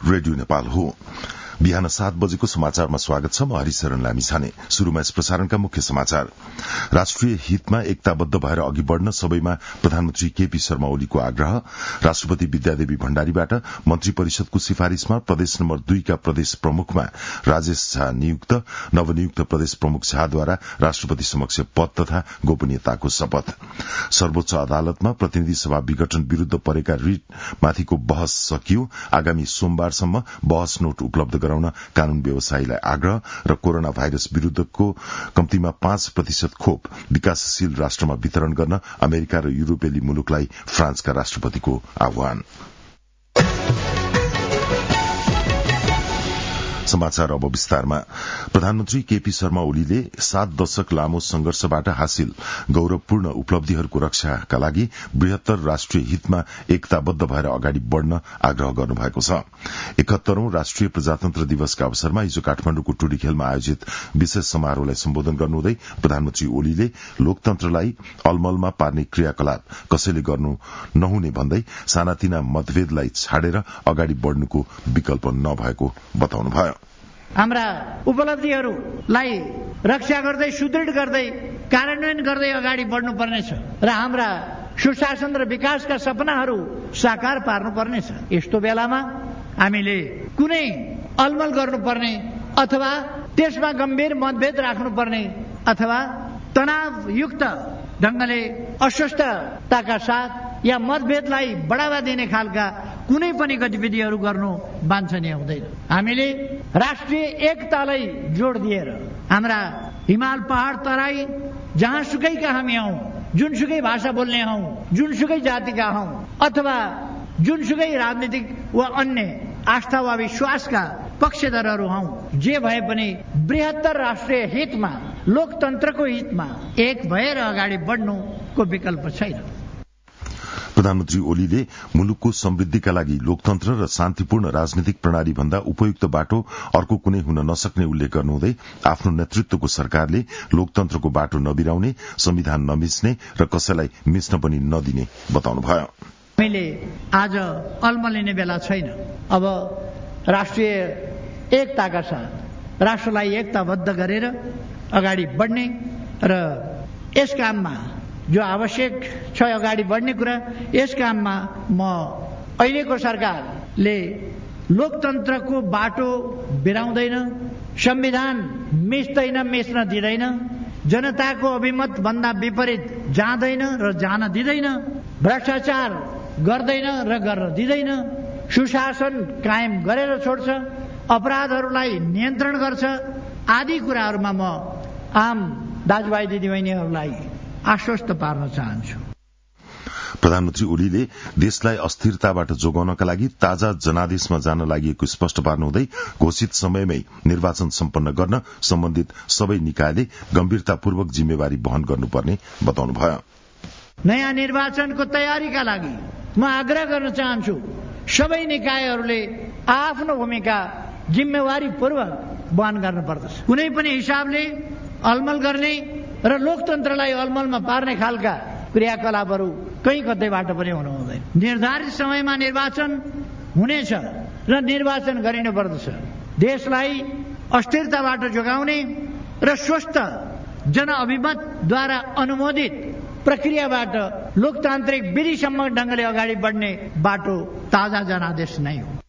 Radio Nepal हो। बिहान 7 बजेको समाचारमा स्वागत छ। म हरिशरण लामिछाने। शुरूमा यस प्रसारणका मुख्य समाचार। राष्ट्रिय हितमा एकताबद्ध भएर अघि बढ़न सबैमा प्रधानमन्त्री केपी शर्मा ओलीको आग्रह। राष्ट्रपति विद्यादेवी भण्डारीबाट मन्त्री परिषदको सिफारिशमा प्रदेश नम्बर 2 का प्रदेश प्रमुखमा राजेश झा नियुक्त। नवनियुक्त प्रदेश प्रमुख झाद्वारा राष्ट्रपति समक्ष पद तथा गोपनीयताको शपथ। सर्वोच्च अदालतमा प्रतिनिधि सभा विघटन विरूद्ध परेका रिटमाथिको बहस सकियो। आगामी सोमबारसम्म बहस नोट उपलब्ध गराउन कानून व्यवसायीलाई आग्रह र कोरोना भाइरस विरूद्धको कम्तीमा 5% खोप विकासशील राष्ट्रमा वितरण गर्न अमेरिका र युरोपेली मुलुकलाई फ्रान्सका राष्ट्रपतिको आह्वान। समाचार अब विस्तारमा। प्रधानमन्त्री केपी शर्मा ओलीले 7 दशक लामो संघर्षबाट हासिल गौरवपूर्ण उपलब्धिहरूको रक्षाका लागि बृहत्तर राष्ट्रिय हितमा एकताबद्ध भएर अगाडि बढ़न आग्रह गर्नुभएको छ। 71औं राष्ट्रिय प्रजातन्त्र दिवसका अवसरमा हिजो काठमाण्डुको टुडीखेलमा आयोजित विशेष समारोहलाई सम्बोधन गर्नुहुँदै प्रधानमन्त्री ओलीले लोकतन्त्रलाई अलमलमा पार्ने क्रियाकलाप कसैले गर्नु नहुने भन्दै सानातिना मतभेदलाई छाडेर अगाडि बढ़नुको विकल्प नभएको बताउनुभयो। हाम्रा उपलब्धिहरूलाई रक्षा गर्दै सुदृढ गर्दै कार्यान्वयन गर्दै अगाडि बढ्नुपर्नेछ र हाम्रा सुशासन र विकासका सपनाहरू साकार पार्नुपर्नेछ। यस्तो बेलामा हामीले कुनै अलमल गर्नुपर्ने अथवा त्यसमा गम्भीर मतभेद राख्नुपर्ने अथवा तनावयुक्त ढंगले अस्वस्थताका साथ या मतभेदलाई बढ़ावा दिने खालका कुनै पनि गतिविधिहरू गर्नु वाञ्छनीय हुँदैन। हामीले राष्ट्रिय एकतालाई जोड दिएर हाम्रा हिमाल पहाड तराई जहाँसुकैका हामी हौं, जुनसुकै भाषा बोल्ने हौं, जुनसुकै जातिका हौं अथवा जुनसुकै राजनीतिक वा अन्य आस्था वा विश्वासका पक्षधरहरू हौं, जे भए पनि बृहत्तर राष्ट्रिय हितमा लोकतन्त्रको हितमा एक भएर अगाडि बढ्नुको विकल्प छैन। प्रधानमन्त्री ओलीले मुलुकको समृद्धिका लागि लोकतन्त्र र शान्तिपूर्ण राजनीतिक प्रणाली भन्दा उपयुक्त बाटो अर्को कुनै हुन नसक्ने उल्लेख गर्नुहुँदै आफ्नो नेतृत्वको सरकारले लोकतन्त्रको बाटो नबिराउने, संविधान नमिच्ने र कसैलाई मिच्न पनि नदिने बताउनुभयो। मैले आज अलमलिने बेला छैन। अब राष्ट्रिय एकताका साथ राष्ट्रलाई एकताबद्ध गरेर अगाडि बढ्ने र यस काममा जो आवश्यक छ अगाडि बढ्ने कुरा, यस काममा म अहिलेको सरकारले लोकतन्त्रको बाटो बिराउँदैन, संविधान मिच्न दिँदैन, जनताको अभिमत भन्दा विपरीत जाँदैन र जान दिँदैन, भ्रष्टाचार गर्दैन र गर्न दिँदैन, सुशासन कायम गरेर छोड्छ, अपराधहरूलाई नियन्त्रण गर्छ आदि कुराहरूमा म आम दाजुभाइ दिदीबहिनीहरूलाई आश्वस्त पार्न चाहन्छु। प्रधानमन्त्री ओलीले देशलाई अस्थिरताबाट जोगाउनका लागि ताजा जनादेशमा जान लागि स्पष्ट पार्नुहुँदै घोषित समयमै निर्वाचन सम्पन्न गर्न सम्बन्धित सबै निकायले गम्भीरतापूर्वक जिम्मेवारी वहन गर्नुपर्ने बताउनुभयो। नयाँ निर्वाचनको तयारीका लागि म आग्रह गर्न चाहन्छु, सबै निकायहरूले आफ्नो भूमिका जिम्मेवारीपूर्वक वहन गर्नुपर्दछ। कुनै पनि हिसाबले अलमल गर्ने र लोकतन्त्रलाई अलमलमा पार्ने खालका क्रियाकलापहरू कहीँ कतैबाट पनि हुनु हुँदैन। निर्धारित समयमा निर्वाचन हुनेछ र निर्वाचन गरिनुपर्दछ। देशलाई अस्थिरताबाट जोगाउने र स्वस्थ जनअभिमतद्वारा अनुमोदित प्रक्रियाबाट लोकतान्त्रिक विधिसम्म ढंगले अगाडि बढ्ने बाटो ताजा जनादेश नै हो।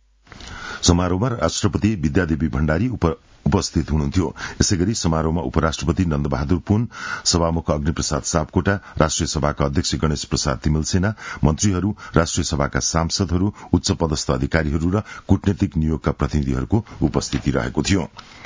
समारोहमा राष्ट्रपति विद्यादेवी भण्डारी उपस्थित हुनुहुन्थ्यो। यसैगरी समारोहमा उपराष्ट्रपति नन्दबहादुर पुन, सभामुख अग्निप्रसाद सापकोटा, राष्ट्रिय सभाका अध्यक्ष गणेश प्रसाद तिमल सेना, मन्त्रीहरू, राष्ट्रिय सभाका सांसदहरू, उच्च पदस्थ अधिकारीहरू र कूटनीतिक नियोगका प्रतिनिधिहरूको उपस्थिति रहेको थियो।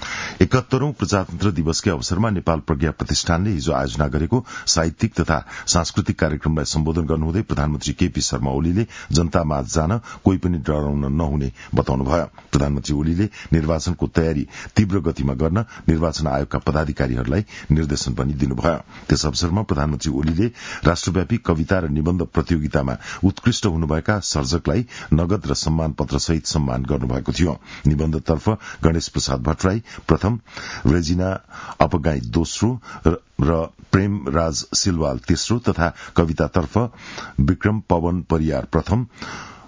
71औं प्रजातन्त्र दिवसकै अवसरमा नेपाल प्रज्ञा प्रतिष्ठानले हिजो आयोजना गरेको साहित्यिक तथा सांस्कृतिक कार्यक्रमलाई सम्बोधन गर्नुहुँदै प्रधानमन्त्री केपी शर्मा ओलीले जनतामाझ जान कोही पनि डराउन नहुने बताउनुभयो। प्रधानमन्त्री ओलीले निर्वाचनको तयारी तीव्र गतिमा गर्न निर्वाचन आयोगका पदाधिकारीहरूलाई निर्देशन पनि दिनुभयो। त्यस अवसरमा प्रधानमन्त्री ओलीले राष्ट्रव्यापी कविता र निबन्ध प्रतियोगितामा उत्कृष्ट हुनुभएका सर्जकलाई नगद र सम्मान पत्र सहित सम्मान गर्नुभएको थियो। निबन्धतर्फ गणेश प्रसाद भट्टराई प्रथम, रेजिना अपगाई दोस्रो र प्रेम राज सिलवाल तेस्रो तथा कवितातर्फ विक्रम पवन परियार प्रथम,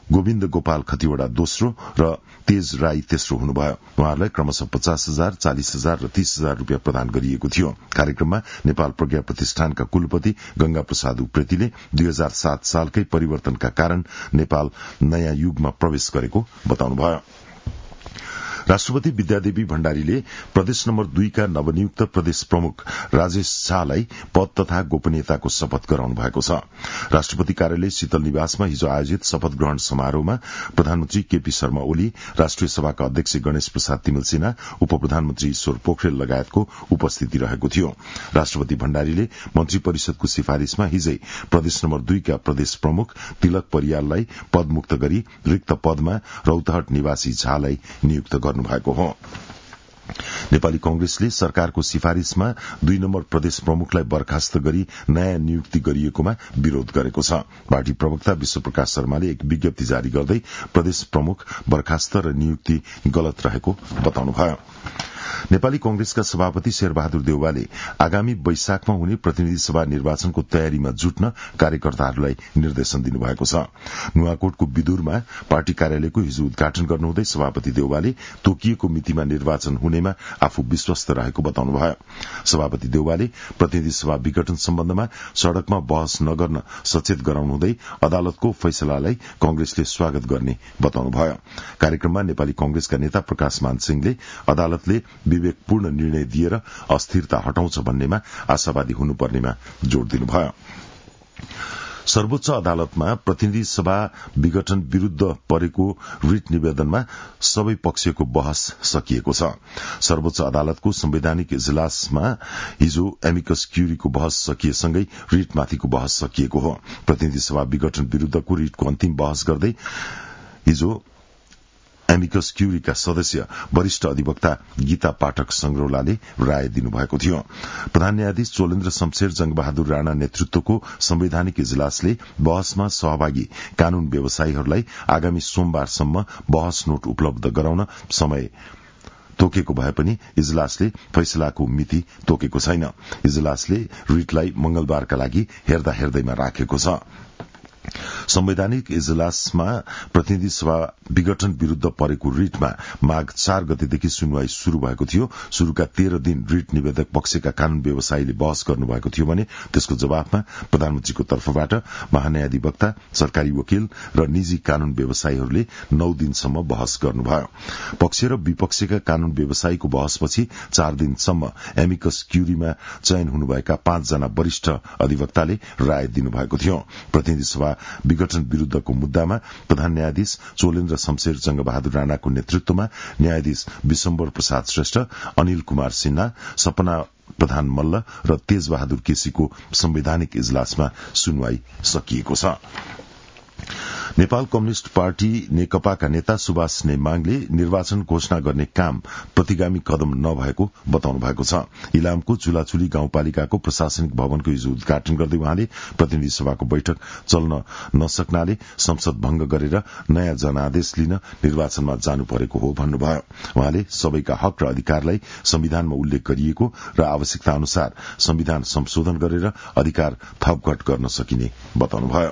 गोविन्द गोपाल खतिवड़ा दोस्रो र तेज राई तेस्रो हुनुभयो। उहाँहरूलाई क्रमशः 50,000, 40,000 र 30,000 रूपियाँ प्रदान गरिएको थियो। कार्यक्रममा नेपाल प्रज्ञा प्रतिष्ठानका कुलपति गंगा प्रसाद उप्रेतीले 2007 सालकै परिवर्तनका कारण नेपाल नयाँ युगमा प्रवेश गरेको बताउनुभयो। राष्ट्रपति विद्यादेवी भण्डारीले प्रदेश नम्बर 2 का नवनियुक्त प्रदेश प्रमुख राजेश झालाई पद तथा गोपनीयताको शपथ गराउनु भएको छ। राष्ट्रपति कार्यालय शीतल निवासमा हिजो आयोजित शपथ ग्रहण समारोहमा प्रधानमन्त्री केपी शर्मा ओली, राष्ट्रिय सभाका अध्यक्ष गणेश प्रसाद तिमल सिन्हा, उप प्रधानमन्त्री ईश्वर पोखरेल लगायतको उपस्थिति रहेको थियो। राष्ट्रपति भण्डारीले मन्त्री परिषदको सिफारिशमा हिजै प्रदेश नम्बर 2 का प्रदेश प्रमुख तिलक परियाललाई पदमुक्त गरी रिक्त पदमा रौतहट निवासी झालाई नियुक्त गर्नुभएको हो। नेपाली कांग्रेसले सरकारको सिफारिशमा 2 नम्बर प्रदेश प्रमुखलाई बर्खास्त गरी नयाँ नियुक्ति गरिएकोमा विरोध गरेको छ। पार्टी प्रवक्ता विश्वप्रकाश शर्माले एक विज्ञप्ति जारी गर्दै प्रदेश प्रमुख बर्खास्त र नियुक्ति गलत रहेको बताउनुभयो। नेपाली कांग्रेसका सभापति शेरबहादुर देउवाले आगामी वैशाखमा हुने प्रतिनिधि सभा निर्वाचनको तयारीमा जुट्न कार्यकर्ताहरूलाई निर्देशन दिनुभएको छ। नुवाकोटको विदुरमा पार्टी कार्यालयको हिजो उद्घाटन गर्नुहुँदै सभापति देउवाले तोकिएको मितिमा निर्वाचन हुनेमा आफू विश्वस्त रहेको बताउनुभयो। सभापति देउवाले प्रतिनिधि सभा विघटन सम्बन्धमा सड़कमा बहस नगर्न सचेत गराउनुहुँदै अदालतको फैसलालाई कांग्रेसले स्वागत गर्ने बताउनुभयो। कार्यक्रममा नेपाली कांग्रेसका नेता प्रकाश मान सिंहले अदालतले विवेकपूर्ण निर्णय दिएर अस्थिरता हटाउँछ भन्नेमा आशावादी हुनुपर्नेमा जोड़ दिनुभयो। सर्वोच्च अदालतमा प्रतिनिधि सभा विघटन विरूद्ध परेको रिट निवेदनमा सबै पक्षको बहस सकिएको छ। सर्वोच्च अदालतको संवैधानिक इजलासमा हिजो एमिकस क्यूरीको बहस सकिएसँगै रिटमाथिको बहस सकिएको हो। प्रतिनिधि सभा विघटन विरूद्धको रिटको अन्तिम बहस गर्दै हिजो एमिकस क्यूरीका सदस्य वरिष्ठ अधिवक्ता गीता पाठक संग्रौलाले राय दिनुभएको थियो। प्रधान न्यायाधीश चोलेन्द्र शमशेर जंगबहादुर राणा नेतृत्वको संवैधानिक इजलासले बहसमा सहभागी कानून व्यवसायीहरूलाई आगामी सोमबारसम्म बहस नोट उपलब्ध गराउन समय तोकेको भए पनि इजलासले फैसलाको मिति तोकेको छैन। इजलासले रिटलाई मंगलबारका लागि हेर्दा हेर्दैमा राखेको छ। संवैधानिक इजलासमा प्रतिनिधि सभा विघटन विरूद्ध परेको रिटमा माघ 4 गतेदेखि सुनवाई शुरू भएको थियो। शुरूका 13 दिन रिट निवेदक पक्षका कानून व्यवसायीले बहस गर्नुभएको थियो भने त्यसको जवाफमा प्रधानमन्त्रीको तर्फबाट महान्यायाधिवक्ता, सरकारी वकिल र निजी कानून व्यवसायीहरूले 9 दिनसम्म बहस गर्नुभयो। पक्ष र विपक्षका कानून व्यवसायीको बहसपछि 4 दिनसम्म एमिकस क्यूरीमा चयन हुनुभएका 5 जना वरिष्ठ अधिवक्ताले राय दिनुभएको थियो। प्रतिनिधि सभा विघटन विरूद्धको मुद्दामा प्रधान न्यायाधीश चोलेन्द्र शमशेर जंगबहादुर राणाको नेतृत्वमा न्यायाधीश विशम्बर प्रसाद श्रेष्ठ, अनिल कुमार सिन्हा, सपना प्रधान मल्ल र तेजबहादुर केसीको संवैधानिक इजलासमा सुनवाई सकिएको छ। नेपाल कम्युनिष्ट पार्टी नेकपाका नेता सुभाष नेमाङले निर्वाचन घोषणा गर्ने काम प्रतिगामी कदम नभएको बताउनु भएको छ। इलामको चुलाचुली गाउँपालिकाको प्रशासनिक भवनको हिजो उद्घाटन गर्दै उहाँले प्रतिनिधि सभाको बैठक चल्न नसक्नाले संसद भंग गरेर नयाँ जनादेश लिन निर्वाचनमा जानु परेको हो भन्नुभयो। उहाँले सबैका हक र अधिकारलाई संविधानमा उल्लेख गरिएको र आवश्यकता अनुसार संविधान संशोधन गरेर अधिकार थपघट गर्न सकिने बताउनुभयो।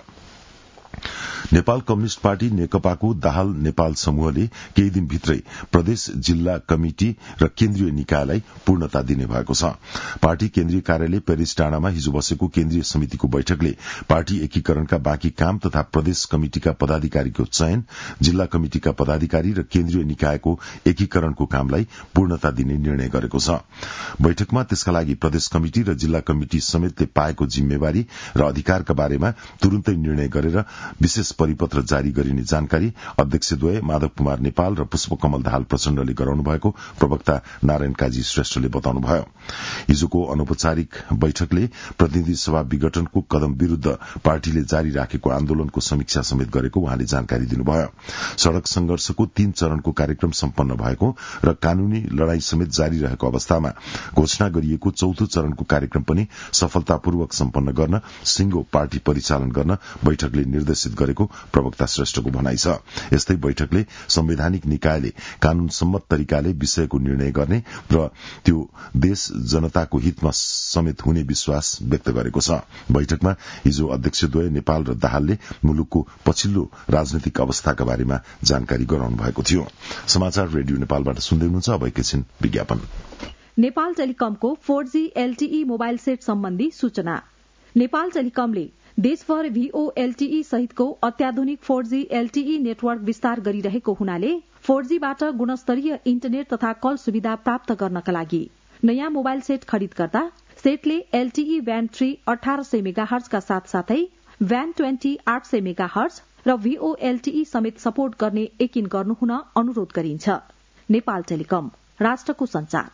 नेपाल कम्युनिष्ट पार्टी नेकपाको दाहाल नेपाल समूहले केही दिनभित्रै प्रदेश, जिल्ला कमिटी र केन्द्रीय निकायलाई पूर्णता दिने भएको छ। पार्टी केन्द्रीय कार्यालय पेरिस डाँडामा हिजो बसेको केन्द्रीय समितिको बैठकले पार्टी एकीकरणका बाँकी काम तथा प्रदेश कमिटिका पदाधिकारीको चयन, जिल्ला कमिटिका पदाधिकारी र केन्द्रीय निकायको एकीकरणको कामलाई पूर्णता दिने निर्णय गरेको छ। बैठकमा त्यसका लागि प्रदेश कमिटि र जिल्ला कमिटि समेतले पाएको जिम्मेवारी र अधिकारका बारेमा तुरून्तै निर्णय गरेर विशेष परिपत्र जारी गरिने जानकारी अध्यक्षद्वय माधव कुमार नेपाल र पुष्पकमल दाहाल प्रचण्डले गराउनु भएको प्रवक्ता नारायण काजी श्रेष्ठले बताउनुभयो। हिजोको अनौपचारिक बैठकले प्रतिनिधि सभा विघटनको कदम विरूद्ध पार्टीले जारी राखेको आन्दोलनको समीक्षा समेत गरेको उहाँले जानकारी दिनुभयो। सड़क संघर्षको 3 चरणको कार्यक्रम सम्पन्न भएको र कानूनी लड़ाई समेत जारी रहेको अवस्थामा घोषणा गरिएको 4थो चरणको कार्यक्रम पनि सफलतापूर्वक सम्पन्न गर्न सिंगो पार्टी परिचालन गर्न बैठकले निर्देशित गरेको रहेको प्रवक्ता श्रेष्ठको भनाइ छ। यस्तै बैठकले संवैधानिक निकायले कानून सम्मत तरिकाले विषयको निर्णय गर्ने र त्यो देश जनताको हितमा समेत हुने विश्वास व्यक्त गरेको छ। बैठकमा हिजो अध्यक्षद्वय नेपाल र दाहालले मुलुकको पछिल्लो राजनीतिक अवस्थाका बारेमा जानकारी गराउनु भएको थियो। समाचार रेडियो नेपालबाट सुन्दै हुनुहुन्छ। अब एकैछिन विज्ञापन। नेपाल टेलिकमको 4G LTE मोबाइल सेट सम्बन्धी सूचना। नेपाल टेलिकमले देशभर VOLTE सहितको अत्याधुनिक 4G LTE नेटवर्क विस्तार गरिरहेको हुनाले 4Gबाट गुणस्तरीय इन्टरनेट तथा कल सुविधा प्राप्त गर्नका लागि नयाँ मोबाइल सेट खरिद गर्दा सेटले LTE ब्यान्ड 3 1800 मेगाहर्ज का साथसाथै ब्यान्ड 20 800 मेगाहर्ज र VOLTE समेत सपोर्ट गर्ने यकिन गर्नुहुन अनुरोध गरिन्छ। नेपाल टेलिकम, राष्ट्रको संचार।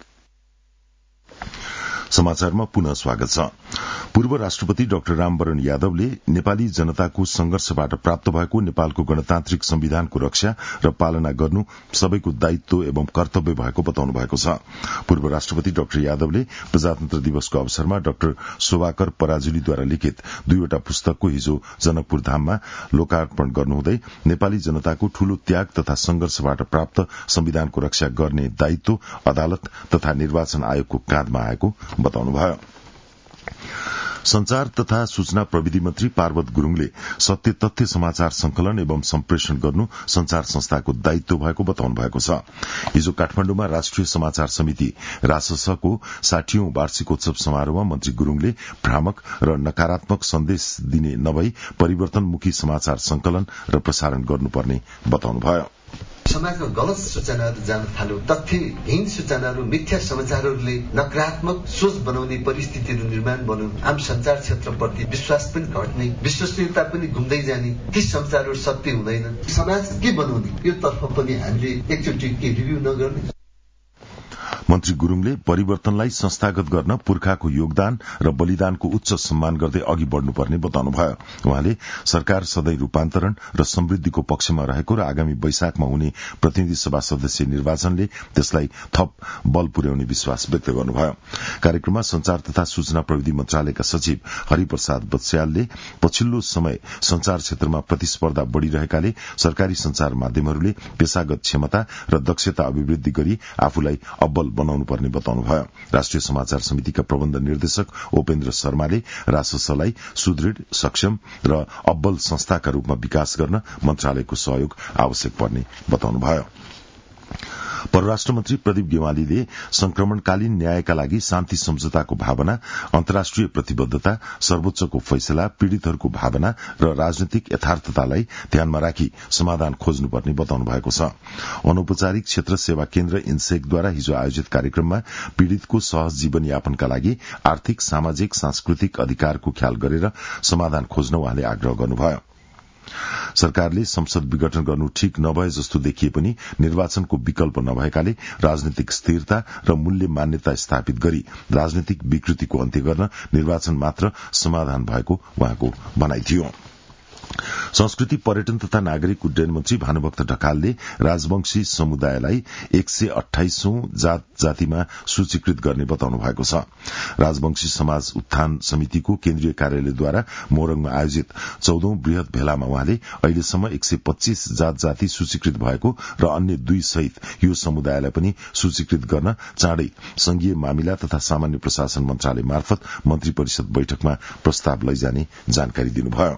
समाचारमा पुनः स्वागत छ। पूर्व राष्ट्रपति डाक्टर रामवरण यादवले नेपाली जनताको संघर्षबाट प्राप्त भएको नेपालको गणतान्त्रिक संविधानको रक्षा र पालना गर्नु सबैको दायित्व एवं कर्तव्य भएको बताउनु भएको छ। पूर्व राष्ट्रपति डाक्टर यादवले प्रजातन्त्र दिवसको अवसरमा डाक्टर शोभाकर पराजुलीद्वारा लिखित 2वटा पुस्तकको हिजो जनकपुर धाममा लोकार्पण गर्नुहुँदै नेपाली जनताको ठूलो त्याग तथा संघर्षबाट प्राप्त संविधानको रक्षा गर्ने दायित्व अदालत तथा निर्वाचन आयोगको काँधमा आएको बताउनुभयो। संचार तथा सूचना प्रविधि मन्त्री पार्वत गुरूङले सत्य तथ्य समाचार संकलन एवं सम्प्रेषण गर्नु संचार संस्थाको दायित्व भएको बताउनु भएको छ। हिजो काठमाण्डुमा राष्ट्रिय समाचार समिति राससको 60औं वार्षिकोत्सव समारोहमा मन्त्री गुरूङले भ्रामक र नकारात्मक सन्देश दिने नभई परिवर्तनमुखी समाचार संकलन र प्रसारण गर्नुपर्ने बताउनुभयो। समाजमा गलत सूचनाहरू जान थाल्यो, तथ्यहीन सूचनाहरू, मिथ्या समाचारहरूले नकारात्मक सोच बनाउने परिस्थितिहरू निर्माण बन्यो। आम संचार क्षेत्रप्रति विश्वास पनि घट्ने, विश्वसनीयता पनि घुम्दै जाने, ती समाचारहरू सत्य हुँदैन। समाज के बनाउने यो तर्फ पनि हामीले एकचोटि के रिभ्यू नगर्ने। मन्त्री गुरूङले परिवर्तनलाई संस्थागत गर्न पुर्खाको योगदान र बलिदानको उच्च सम्मान गर्दै अघि बढ़नुपर्ने बताउनुभयो। उहाँले सरकार सधैँ रूपान्तरण र समृद्धिको पक्षमा रहेको र आगामी वैशाखमा हुने प्रतिनिधि सभा सदस्य निर्वाचनले त्यसलाई थप बल पुर्याउने विश्वास व्यक्त गर्नुभयो। कार्यक्रममा संचार तथा सूचना प्रविधि मन्त्रालयका सचिव हरिप्रसाद बत्स्यालले पछिल्लो समय संचार क्षेत्रमा प्रतिस्पर्धा बढ़िरहेकाले सरकारी संचार माध्यमहरूले पेशागत क्षमता र दक्षता अभिवृद्धि गरी आफूलाई अब्बल बनाउनु पर्ने बताउनुभयो। राष्ट्रिय समाचार समितिका प्रबन्ध निर्देशक उपेन्द्र शर्माले राससलाई सुदृढ़, सक्षम र अब्बल संस्थाका रूपमा विकास गर्न मन्त्रालयको सहयोग आवश्यक पर्ने बताउनुभयो। परराष्ट्र मन्त्री प्रदीप गेवालीले संक्रमणकालीन न्यायका लागि शान्ति सम्झौताको भावना, अन्तर्राष्ट्रिय प्रतिबद्धता, सर्वोच्चको फैसला, पीड़ितहरूको भावना र राजनीतिक यथार्थतालाई ध्यानमा राखी समाधान खोज्नुपर्ने बताउनु भएको छ। अनौपचारिक क्षेत्र सेवा केन्द्र इन्सेकद्वारा हिजो आयोजित कार्यक्रममा पीड़ितको सहज जीवनयापनका लागि आर्थिक, सामाजिक, सांस्कृतिक अधिकारको ख्याल गरेर समाधान खोज्न उहाँले आग्रह गर्नुभयो। सरकारले संसद विघटन गर्नु ठीक नभए जस्तो देखिए पनि निर्वाचनको विकल्प नभएकाले राजनीतिक स्थिरता र मूल्य मान्यता स्थापित गरी राजनीतिक विकृतिको अन्त्य गर्न निर्वाचन मात्र समाधान भएको उहाँको भनाइ थियो। संस्कृति, पर्यटन तथा नागरिक उड्डयन मन्त्री भानुभक्त ढकालले राजवंशी समुदायलाई 128औं जात जातिमा सूचीकृत गर्ने बताउनु भएको छ। राजवंशी समाज उत्थान समितिको केन्द्रीय कार्यालयद्वारा मोरङमा आयोजित 14औं वृहत भेलामा उहाँले अहिलेसम्म 125 जात जाति सूचीकृत भएको र अन्य 2 सहित यो समुदायलाई पनि सूचीकृत गर्न चाँडै संघीय मामिला तथा सामान्य प्रशासन मन्त्रालय मार्फत मन्त्री परिषद बैठकमा प्रस्ताव लैजाने जानकारी दिनुभयो।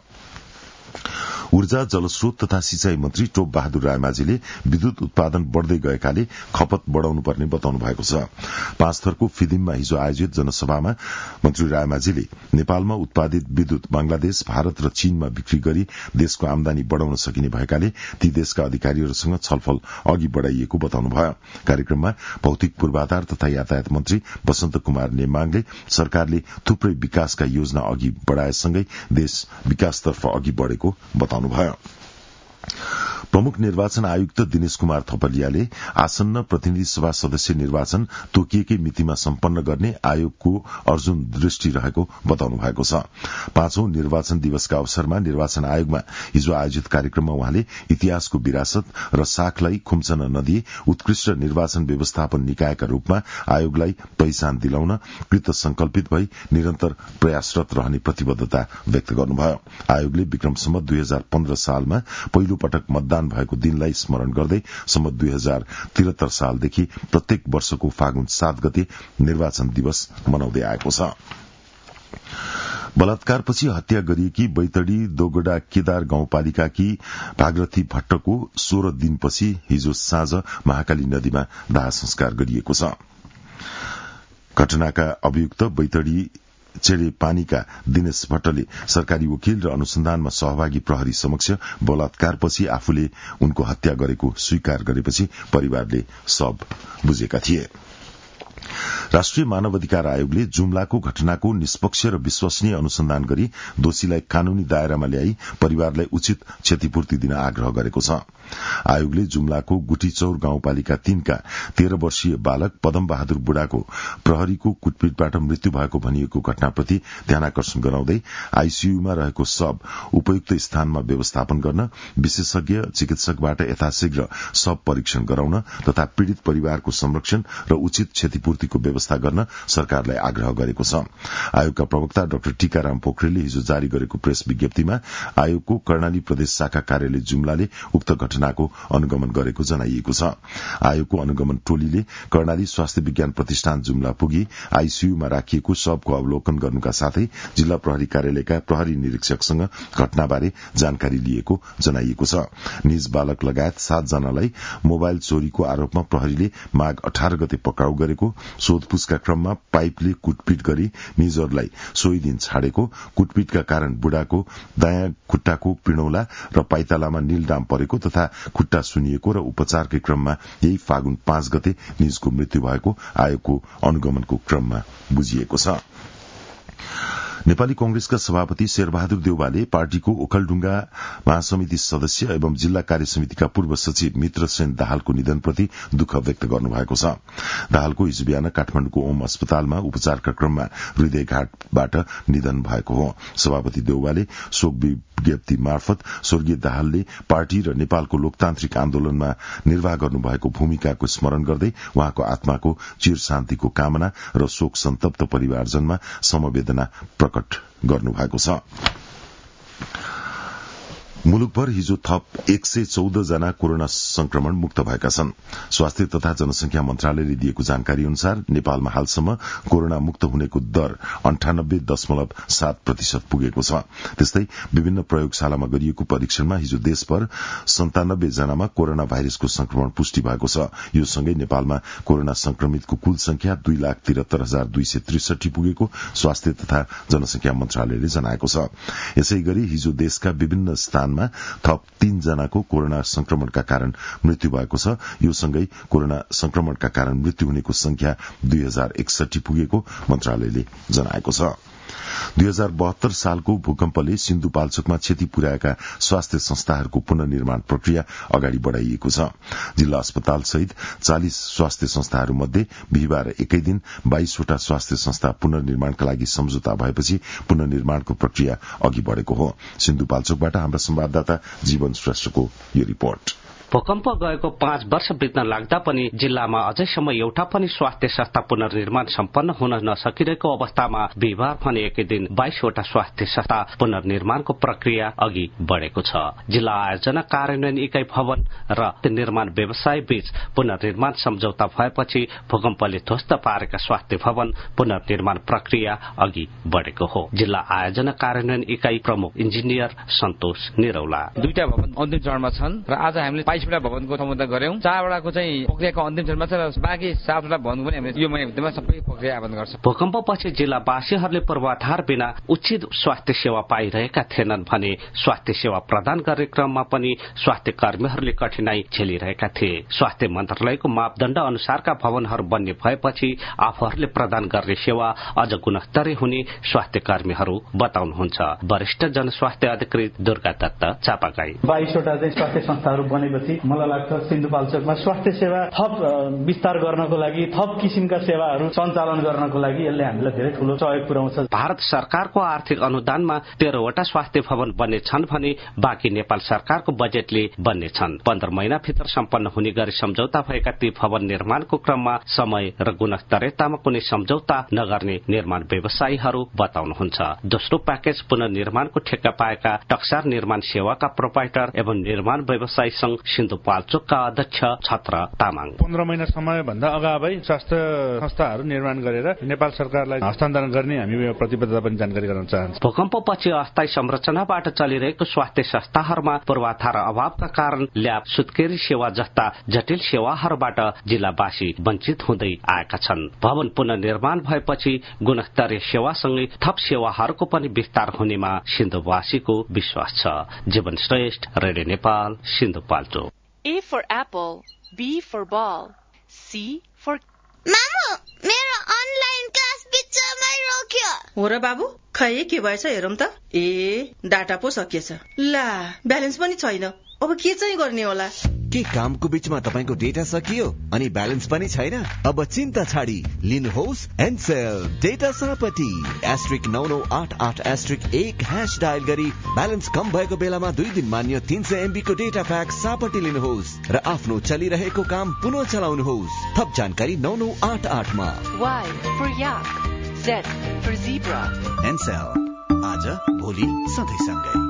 ऊर्जा, जलस्रोत तथा सिंचाई मन्त्री टोप बहादुर रायमाझीले विद्युत उत्पादन बढ़दै गएकाले खपत बढ़ाउनु पर्ने बताउनु भएको छ। 5 थरको फिदिममा हिजो आयोजित जनसभामा मन्त्री रायमाझीले नेपालमा उत्पादित विद्युत बंगलादेश, भारत र चीनमा बिक्री गरी देशको आमदानी बढ़ाउन सकिने भएकाले ती देशका अधिकारीहरूसँग छलफल अघि बढ़ाइएको बताउनुभयो। कार्यक्रममा भौतिक पूर्वाधार तथा यातायात मन्त्री वसन्त कुमार नेमाङले सरकारले थुप्रै विकासका योजना अघि बढ़ाएसँगै देश विकासतर्फ अघि बढ़ेको बताउनुभयो। प्रमुख निर्वाचन आयुक्त दिनेश कुमार थपलियाले आसन्न प्रतिनिधि सभा सदस्य निर्वाचन तोकिएकै मितिमा सम्पन्न गर्ने आयोगको अर्जुन दृष्टि रहेको बताउनु भएको छ। 5औं निर्वाचन दिवसका अवसरमा निर्वाचन आयोगमा हिजो आयोजित कार्यक्रममा उहाँले इतिहासको विरासत र साखलाई खुम्चन नदिए उत्कृष्ट निर्वाचन व्यवस्थापन निकायका रूपमा आयोगलाई पहिचान दिलाउन कृत संकल्पित भई निरन्तर प्रयासरत रहने प्रतिबद्धता व्यक्त गर्नुभयो। आयोगले विक्रम सम्वत 2015 सालमा पहिलो पटक मतदान भएको दिनलाई स्मरण गर्दै सम्वत 2073 सालदेखि प्रत्येक वर्षको फागुन 7 गते निर्वाचन दिवस मनाउँदै आएको छ। बलात्कारपछि हत्या गरिएकी बैतडी दोगडा केदार गाउँपालिकाकी भागरथी भट्टको 16 दिनपछि हिजो साँझ महाकाली नदीमा दाह संस्कार गरिएको छ। घटनाका अभियुक्त बैतडी चेडे पानीका दिनेश भट्टले सरकारी वकिल र अनुसन्धानमा सहभागी प्रहरी समक्ष बलात्कारपछि आफूले उनको हत्या गरेको स्वीकार गरेपछि परिवारले सब बुझेका थिए। राष्ट्रिय मानव अधिकार आयोगले जुम्लाको घटनाको निष्पक्ष र विश्वसनीय अनुसन्धान गरी दोषीलाई कानूनी दायरामा ल्याई परिवारलाई उचित क्षतिपूर्ति दिन आग्रह गरेको छ। आयोगले जुम्लाको गुठीचौर गाउँपालिका 3 का 13 वर्षीय बालक पदम बहादुर बुढाको प्रहरीको कुटपिटबाट मृत्यु भएको भनिएको घटनाप्रति ध्यानाकर्षण गराउँदै आईसीयूमा रहेको शव उपयुक्त स्थानमा व्यवस्थापन गर्न विशेषज्ञ चिकित्सकबाट यथाशीघ्र शव परीक्षण गराउन तथा पीड़ित परिवारको संरक्षण र उचित क्षतिपूर्तिको व्यवस्था गर्न सरकारलाई आग्रह गरेको छ। आयोगका प्रवक्ता डाक्टर टीकाराम पोखरेलले हिजो जारी गरेको प्रेस विज्ञप्तिमा आयोगको कर्णाली प्रदेश शाखा कार्यालय जुम्लाले उक्त घटनाको अनुगमन गरेको जनाइएको छ। आयोगको अनुगमन टोलीले कर्णाली स्वास्थ्य विज्ञान प्रतिष्ठान जुम्ला पुगी आईसीयूमा राखिएको शवको अवलोकन गर्नुका साथै जिल्ला प्रहरी कार्यालयका प्रहरी निरीक्षकसँग घटनाबारे जानकारी लिएको जनाइएको छ। निज बालक लगायत 7 जनालाई मोबाइल चोरीको आरोपमा प्रहरीले माघ 18 गते पक्राउ गरेको, सोधपूछका क्रममा पाइपले कुटपिट गरी निजहरूलाई सोही दिन छाडेको, कुटपिटका कारण बुढाको दायाँ खुट्टाको पिणौला र पाइतालामा नीलडाम परेको तथा खुट्टा सुनिएको र उपचारकै क्रममा यही फागुन 5 गते निजको मृत्यु भएको आयोगको अनुगमनको क्रममा बुझिएको छ। नेपाली कांग्रेसका सभापति शेरबहादुर देउवाले पार्टीको ओखलढुंगा महासमिति सदस्य एवं जिल्ला कार्य समितिका पूर्व सचिव मित्रसेन दाहालको निधनप्रति दुःख व्यक्त गर्नुभएको छ। दाहालको हिजो बिहान काठमाडौँको ओम अस्पतालमा उपचारका क्रममा हृदयघातबाट निधन भएको हो। सभापति देउवाले शोक विज्ञप्ति मार्फत स्वर्गीय दाहालले पार्टी र नेपालको लोकतान्त्रिक आन्दोलनमा निर्वाह गर्नुभएको भूमिकाको स्मरण गर्दै उहाँको आत्माको चिर शान्तिको कामना र शोक सन्तप्त परिवारजनमा समवेदना प्रकट गर्नुभएको छ। मुलुकभर हिजो थप 114 जना कोरोना संक्रमण मुक्त भएका छन्। स्वास्थ्य तथा जनसंख्या मन्त्रालयले दिएको जानकारी अनुसार नेपालमा हालसम्म कोरोना मुक्त हुनेको दर 98.7% पुगेको छ। त्यस्तै विभिन्न प्रयोगशालामा गरिएको परीक्षणमा हिजो देशभर 97 जनामा कोरोना भाइरसको संक्रमण पुष्टि भएको छ। यो सँगै नेपालमा कोरोना संक्रमितको कुल संख्या 2,73,263 पुगेको स्वास्थ्य तथा जनसंख्या मन्त्रालयले जनाएको छ। यसैगरी हिजो देशका विभिन्न स्थानमा थप 3 जनाको कोरोना संक्रमणका कारण मृत्यु भएको छ। यो सँगै कोरोना संक्रमणका कारण मृत्यु हुनेको संख्या 2061 पुगेको मन्त्रालयले जनाएको छ। 2072 सालको भूकम्पले सिन्धुपाल्चोकमा क्षति पुर्याएका स्वास्थ्य संस्थाहरूको पुनर्निर्माण प्रक्रिया अगाडि बढ़ाइएको छ। जिल्ला अस्पताल सहित 40 स्वास्थ्य संस्थाहरूमध्ये बिहिबार एकै दिन 22 वटा स्वास्थ्य संस्था पुनर्निर्माणका लागि सम्झौता भएपछि पुनर्निर्माणको प्रक्रिया अघि बढ़ेको हो। सिन्धुपाल्चोकबाट हाम्रा संवाददाता जीवन श्रेष्ठको यो रिपोर्ट। भूकम्प गएको 5 वर्ष बित्न लाग्दा पनि जिल्लामा अझैसम्म एउटा पनि स्वास्थ्य संस्था पुनर्निर्माण सम्पन्न हुन नसकिरहेको अवस्थामा बिहिबार भने एकै दिन 22 वटा स्वास्थ्य संस्था पुनर्निर्माणको प्रक्रिया अघि बढ़ेको छ। जिल्ला आयोजना कार्यान्वयन इकाई भवन र निर्माण व्यवसाय बीच पुनर्निर्माण सम्झौता भएपछि भूकम्पले ध्वस्त पारेका स्वास्थ्य भवन पुनर्निर्माण प्रक्रिया अघि बढ़ेको हो। जिल्ला आयोजना कार्यान्वयन इकाई प्रमुख इन्जिनियर सन्तोष निरौला। दुईटा भवन अन्तिम चरणमा छन् र आज हामीले 22वटा भवनको समुद्र गर्यौं। 4वटाको चाहिँ प्रक्रियाको अन्तिम चरणमा छ र बाँकी 7वटा भवनको पनि हामीले यो महिनाभित्रमा सबै प्रक्रिया आरम्भ गर्छ। भूकम्पपछि जिल्लावासीहरूले पूर्वाधार बिना उचित स्वास्थ्य सेवा पाइरहेका थिएनन् भने स्वास्थ्य सेवा प्रदान गर्ने क्रममा पनि स्वास्थ्य कर्मीहरूले कठिनाई झेलिरहेका थिए। स्वास्थ्य मन्त्रालयको मापदण्ड अनुसारका भवनहरू बन्ने भएपछि आफूहरूले प्रदान गर्ने सेवा अझ गुणस्तरीय हुने स्वास्थ्य कर्मीहरू बताउनुहुन्छ। वरिष्ठ जनस्वास्थ्य अधिकृत दुर्गा दत्त चापागाई 22वटा चाहिँ स्वास्थ्य संस्थाहरू बनेपछि मलाई लाग्छ सिन्धुपाल्चोकमा स्वास्थ्य सेवा थप विस्तार गर्नको लागि थप किसिमका सेवाहरू सञ्चालन गर्नको लागि यसले हामीलाई धेरै ठूलो सहयोग पुर्याउँछ। भारत सरकारको आर्थिक अनुदानमा 13वटा स्वास्थ्य भवन बन्ने छन् भने बाँकी नेपाल सरकारको बजेटले बन्ने छन्। 15 महिनाभित्र सम्पन्न हुने गरी सम्झौता भएका ती भवन निर्माणको क्रममा समय र गुणस्तरीयतामा कुनै सम्झौता नगर्ने निर्माण व्यवसायीहरू बताउनुहुन्छ। दोस्रो प्याकेज पुनर्निर्माणको ठेक्का पाएका टक्सार निर्माण सेवाका प्रोपाइटर एवं निर्माण व्यवसायी संघ सिन्धुपाल्चोकका अध्यक्ष छत्र तामाङ 15 महिना समयभन्दा अगावै स्वास्थ्य संस्थाहरू निर्माण गरेर नेपाल सरकारलाई हस्तान्तरण गर्ने हामी प्रतिबद्धता पनि जानकारी गराउन चाहन्छौँ। भूकम्पपछि अस्थायी संरचनाबाट चलिरहेको स्वास्थ्य संस्थाहरूमा पूर्वाधार अभावका कारण ल्याब सुत्केरी सेवा जस्ता जटिल सेवाहरूबाट जिल्लावासी वञ्चित हुँदै आएका छन्। भवन पुनर्निर्माण भएपछि गुणस्तरीय सेवासँगै थप सेवाहरूको पनि विस्तार हुनेमा सिन्धुवासीको विश्वास छ। Jeevan Shrestha, radio Nepal, Sindhupalchok. A for apple, B for ball, C for मामु मेरो अनलाइन क्लास बिचमै रोक्यो। हो र बाबु, खै के भएछ हेरौं त। ए डाटा पो सकिएछ। ला ब्यालेन्स पनि छैन, अब के चाहिँ गर्ने होला? के कामको बीचमा तपाईको डेटा सकियो अनि ब्यालेन्स पनि छैन? अब चिन्ता छाडी लिनुहोस् एनसेल डेटा सापटी *9988*1 # डायल गरी ब्यालेन्स कम भएको बेलामा 2 दिन मान्य 300 MB को डेटा प्याक सापटी लिनुहोस् र आफ्नो चलिरहेको काम पुनः चलाउनुहोस्। थप जानकारी 9988 मा। Y for yak, Z for zebra. Ncell आज भोलि सधैँ सँगै।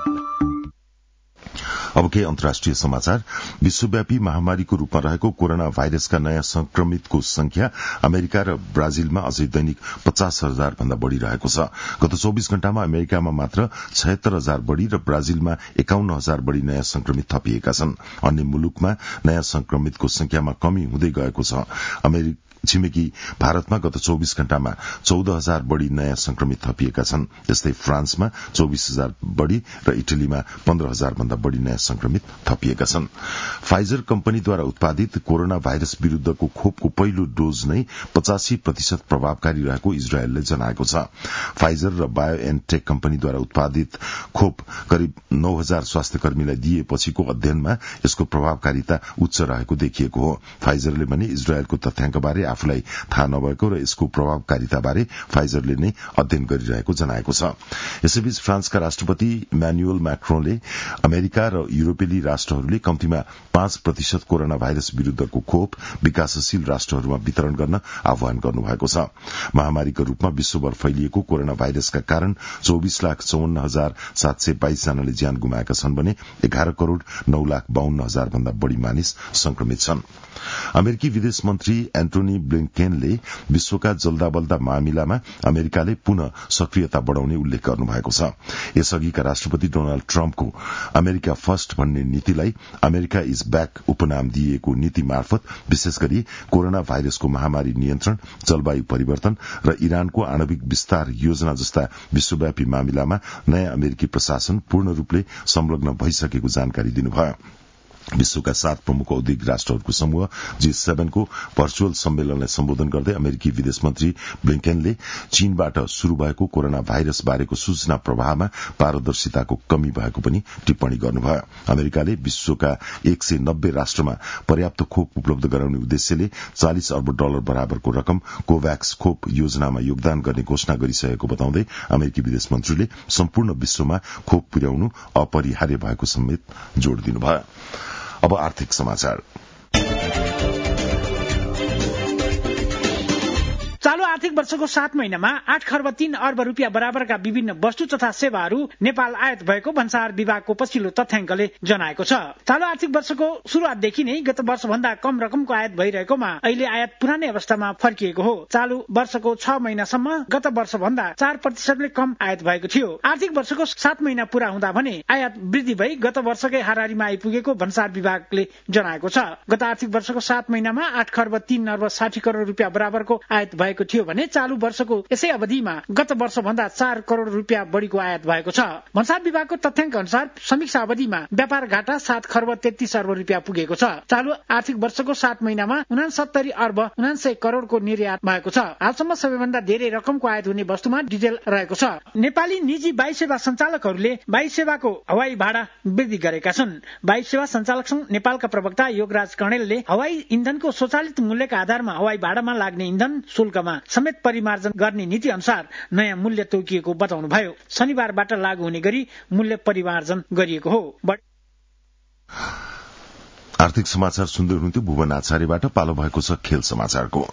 अब के अन्तर्राष्ट्रिय समाचार। विश्वव्यापी महामारीको रूपमा रहेको कोरोना भाइरसका नयाँ संक्रमितको संख्या अमेरिका र ब्राजिलमा अझै दैनिक 50,000 भन्दा बढ़ी रहेको छ। गत 24 घण्टामा अमेरिकामा मात्र 76,000 बढ़ी र ब्राजिलमा 51,000 बढ़ी नयाँ संक्रमित थपिएका छन्। अन्य मुलुकमा नयाँ संक्रमितको संख्यामा कमी हुँदै गएको छ। छिमेकी भारतमा गत 24 घण्टामा 14,000 बढ़ी नयाँ संक्रमित थपिएका छन्। त्यस्तै फ्रान्समा 24,000 बढ़ी र इटलीमा 15,000 भन्दा बढ़ी नयाँ संक्रमित थपिएका छन्। फाइजर कम्पनीद्वारा उत्पादित कोरोना भाइरस विरूद्धको खोपको पहिलो डोज नै 85% प्रभावकारी रहेको इजरायलले जनाएको छ। फाइजर र बायोएनटेक कम्पनीद्वारा उत्पादित खोप करिब 9,000 स्वास्थ्य कर्मीलाई दिएपछिको अध्ययनमा यसको प्रभावकारिता उच्च रहेको देखिएको हो। फाइजरले भने इजरायलको तथ्याङ्कबारे आफूलाई थाहा नभएको र यसको प्रभावकारिताबारे फाइजरले नै अध्ययन गरिरहेको जनाएको छ। यसैबीच फ्रान्सका राष्ट्रपति इमानुएल मैक्रोनले अमेरिका र युरोपेली राष्ट्रहरूले कम्तीमा 5% कोरोना भाइरस विरूद्धको खोप विकासशील राष्ट्रहरूमा वितरण गर्न आह्वान गर्नुभएको छ। महामारीको रूपमा विश्वभर फैलिएको कोरोना भाइरसका कारण 24,54,722 जनाले ज्यान गुमाएका छन् भने 11,09,52,000 भन्दा बढ़ी मानिस संक्रमित छन्। अमेरिकी विदेश मन्त्री एन्टोनी ब्लिंकेनले विश्वका जल्दाबल्दा मामिलामा अमेरिकाले पुनः सक्रियता बढ़ाउने उल्लेख गर्नुभएको छ। यसअघिका राष्ट्रपति डोनाल्ड ट्रम्पको अमेरिका फर्स्ट भन्ने नीतिलाई अमेरिका इज ब्याक उपनाम दिइएको नीति मार्फत विशेष गरी कोरोना भाइरसको महामारी नियन्त्रण, जलवायु परिवर्तन र इरानको आणविक विस्तार योजना जस्ता विश्वव्यापी मामिलामा नयाँ अमेरिकी प्रशासन पूर्ण रूपले संलग्न भइसकेको जानकारी दिनुभयो। विश्वका 7 प्रमुख औद्योगिक राष्ट्रहरूको समूह G7 को भर्चुअल सम्मेलनलाई सम्बोधन गर्दै अमेरिकी विदेश मन्त्री ब्लिंकेनले चीनबाट शुरू भएको कोरोना भाइरस बारेको सूचना प्रवाहमा पारदर्शिताको कमी भएको पनि टिप्पणी गर्नुभयो। अमेरिकाले विश्वका 190 राष्ट्रमा पर्याप्त खोप उपलब्ध गराउने उद्देश्यले $40 अर्ब बराबरको रकम कोभ्याक्स खोप योजनामा योगदान गर्ने घोषणा गरिसकेको बताउँदै अमेरिकी विदेश मन्त्रीले सम्पूर्ण विश्वमा खोप पुर्याउनु अपरिहार्य भएको समेत जोड़ दिनुभयो। अब आर्थिक समाचार। चालू आर्थिक आर्थिक वर्षको 7 महिनामा 8 खर्ब 3 अर्ब रुपियाँ बराबरका विभिन्न वस्तु तथा सेवाहरू नेपाल आयात भएको भन्सार विभागको पछिल्लो तथ्याङ्कले जनाएको छ। चालु आर्थिक वर्षको सुरुवातदेखि नै गत वर्षभन्दा कम रकमको आयात भइरहेकोमा अहिले आयात पुरानै अवस्थामा फर्किएको हो। चालु वर्षको 6 महिनासम्म गत वर्षभन्दा 4% कम आयात भएको थियो। आर्थिक वर्षको 7 महिना पूरा हुँदा भने आयात वृद्धि भई गत वर्षकै हाराहारीमा आइपुगेको भन्सार विभागले जनाएको छ। गत आर्थिक वर्षको 7 महिनामा 8 खर्ब 3 अर्ब 60 करोड़ रुपियाँ बराबरको आयात भएको थियो भने चालु वर्षको यसै अवधिमा गत वर्षभन्दा 4 करोड़ रुपियाँ बढीको आयात भएको छ। भन्सार विभागको तथ्याङ्क अनुसार समीक्षा अवधिमा व्यापार घाटा 7 खर्ब 33 अर्ब रुपियाँ पुगेको छ। चालु आर्थिक वर्षको 7 महिनामा 69 अर्ब 69 करोड़को निर्यात भएको छ। हालसम्म सबैभन्दा धेरै रकमको आयात हुने वस्तुमा डिजेल रहेको छ। नेपाली निजी वायु सेवा सञ्चालकहरूले वायु सेवाको हवाई भाडा वृद्धि गरेका छन्। वायु सेवा सञ्चालक संघ नेपालका प्रवक्ता योगराज कणेलले हवाई इन्धनको स्वचालित मूल्यका आधारमा हवाई भाडामा लाग्ने इन्धन शुल्कमा समेत परिमार्जन गर्ने नीति अनुसार नयाँ मूल्य तोकिएको बताउनुभयो। शनिबारबाट लागू हुने गरी मूल्य परिमार्जन गरिएको हो। आर्थिक समाचार सुन्दै हुनुहुन्थ्यो। भुवन आचार्यबाट पालो भएको छ खेल समाचारको।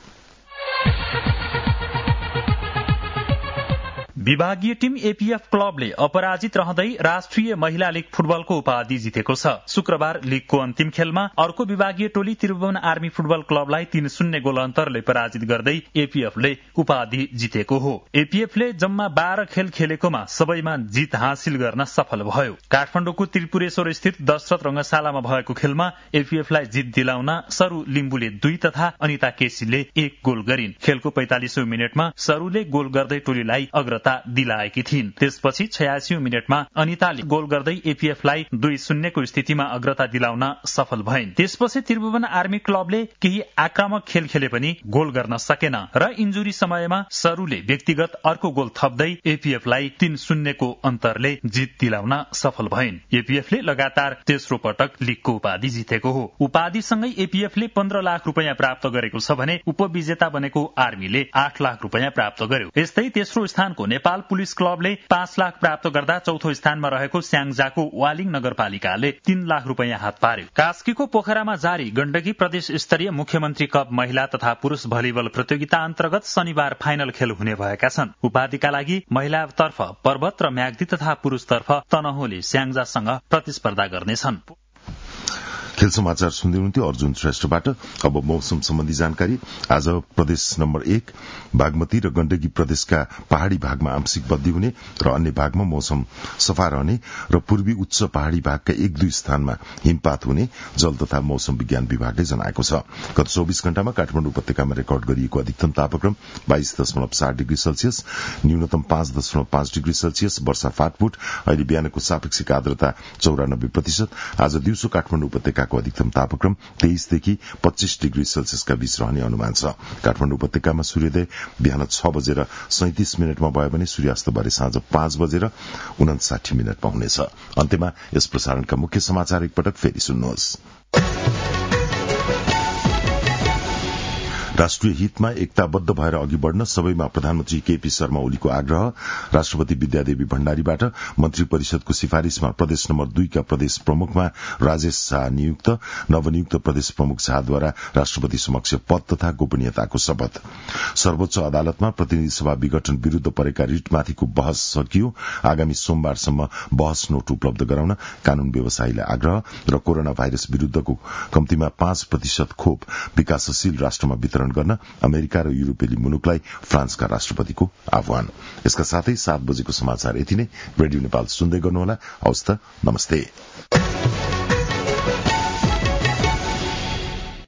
विभागीय टीम एपीएफ क्लबले अपराजित रहँदै राष्ट्रिय महिला लीग फुटबलको उपाधि जितेको छ। शुक्रबार लीगको अन्तिम खेलमा अर्को विभागीय टोली त्रिभुवन आर्मी फुटबल क्लबलाई 3-0 गोल अन्तरले पराजित गर्दै एपीएफले उपाधि जितेको हो। एपीएफले जम्मा 12 खेल खेलेकोमा सबैमा जित हासिल गर्न सफल भयो। काठमाडौँको त्रिपुरेश्वर स्थित दशरथ रंगशालामा भएको खेलमा एपीएफलाई जित दिलाउन सरू लिम्बुले 2 तथा अनिता केसीले 1 गोल गरिन्। खेलको 45औं मिनेटमा सरूले गोल गर्दै टोलीलाई अग्रता दिलाएकी थिइन्। त्यसपछि 86औं मिनेटमा अनिताले गोल गर्दै एपीएफलाई 2-0 को स्थितिमा अग्रता दिलाउन सफल भइन्। त्यसपछि त्रिभुवन आर्मी क्लबले केही आक्रामक खेल खेले पनि गोल गर्न सकेन र इन्जुरी समयमा सरूले व्यक्तिगत अर्को गोल थप्दै एपीएफलाई 3-0 को अन्तरले जित दिलाउन सफल भइन्। एपीएफले लगातार तेस्रो पटक लीगको उपाधि जितेको हो। उपाधिसँगै एपीएफले 15 लाख रुपियाँ प्राप्त गरेको छ भने उपविजेता बनेको आर्मीले 8 लाख रुपियाँ प्राप्त गर्यो। यस्तै तेस्रो स्थानको नेपाल पुलिस क्लबले 5 लाख प्राप्त गर्दा चौथो स्थानमा रहेको स्याङ्जाको वालिङ नगरपालिकाले 3 लाख रुपियाँ हात पार्यो। कास्कीको पोखरामा जारी गण्डकी प्रदेश स्तरीय मुख्यमन्त्री कप महिला तथा पुरूष भलिबल प्रतियोगिता अन्तर्गत शनिबार फाइनल खेल हुने भएका छन्। उपाधिका लागि महिलातर्फ पर्वत र म्याग्दी तथा पुरूषतर्फ तनहुले स्याङ्जासँग प्रतिस्पर्धा गर्नेछन्। खेल समाचार सुन्दै हुनुहुन्थ्यो अर्जुन श्रेष्ठबाट। अब मौसम सम्बन्धी जानकारी। आज प्रदेश नम्बर 1 बागमती र गण्डकी प्रदेशका पहाड़ी भागमा आंशिक बदली हुने र अन्य भागमा मौसम सफा रहने र पूर्वी उच्च पहाड़ी भागका 1-2 स्थानमा हिमपात हुने जल तथा मौसम विज्ञान विभागले जनाएको छ। गत 24 घण्टामा काठमाडौँ उपत्यकामा रेकर्ड गरिएको अधिकतम तापक्रम 22.7 डिग्री सेल्सियस, न्यूनतम 5.5 डिग्री सेल्सियस, वर्षा फाटफुट। अहिले बिहानको सापेक्षिक आर्द्रता 94%। आज दिउँसो काठमाडौँ उपत्यका अधिकतम तापक्रम 23 देखि 25 डिग्री सेल्सियसका बीच रहने अनुमान छ। काठमाडौँ उपत्यकामा सूर्योदय बिहान 6:37 भयो भने सूर्यास्त भरे साँझ 5:59 हुनेछ। अन्त्यमा यस प्रसारणका मुख्य समाचार एकपटक फेरि सुन्नुहोस्। राष्ट्रिय हितमा एकताबद्ध भएर अघि बढ़न सबैमा प्रधानमन्त्री केपी शर्मा ओलीको आग्रह। राष्ट्रपति विद्यादेवी भण्डारीबाट मन्त्री परिषदको सिफारिशमा प्रदेश नम्बर 2 का प्रदेश प्रमुखमा राजेश शाह नियुक्त। नवनियुक्त प्रदेश प्रमुख शाहद्वारा राष्ट्रपति समक्ष पद तथा गोपनीयताको शपथ। सर्वोच्च अदालतमा प्रतिनिधि सभा विघटन विरूद्ध परेका रिटमाथिको बहस सकियो। आगामी सोमबारसम्म बहस नोट उपलब्ध गराउन कानून व्यवसायीलाई आग्रह र कोरोना भाइरस विरूद्धको कम्तीमा 5% खोप विकासशील राष्ट्रमा वितरण गर्न अमेरिका र युरोपेली मुलुकलाई फ्रान्सका राष्ट्रपतिको आह्वान। यसका साथै 7 बजेको समाचार यति नै। रेडियो नेपाल सुन्दै गर्नुहोला। हवस् त, नमस्ते।